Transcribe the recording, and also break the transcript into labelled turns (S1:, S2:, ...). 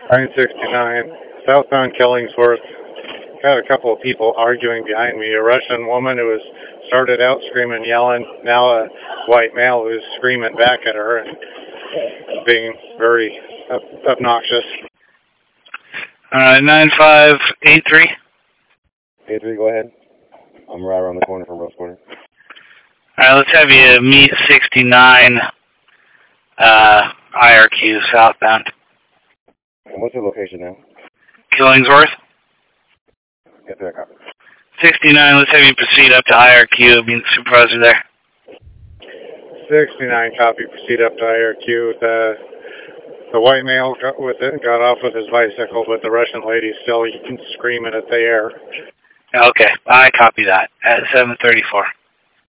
S1: 969, southbound Killingsworth. Got a couple of people arguing behind me. A Russian woman who was started out screaming, yelling. Now a white male who's screaming back at her and being very obnoxious.
S2: 9583.
S3: 83, go ahead. I'm right around the corner from Rose Quarter.
S2: Alright, let's have you meet 69 IRQ southbound.
S3: And what's your location now?
S2: Killingsworth.
S3: Yes, sir, copy.
S2: 69, let's have you proceed up to IRQ, being the supervisor there.
S1: 69, copy, proceed up to IRQ. The white male got off with his bicycle, but the Russian lady still screaming at the air.
S2: Okay, I copy that at 734.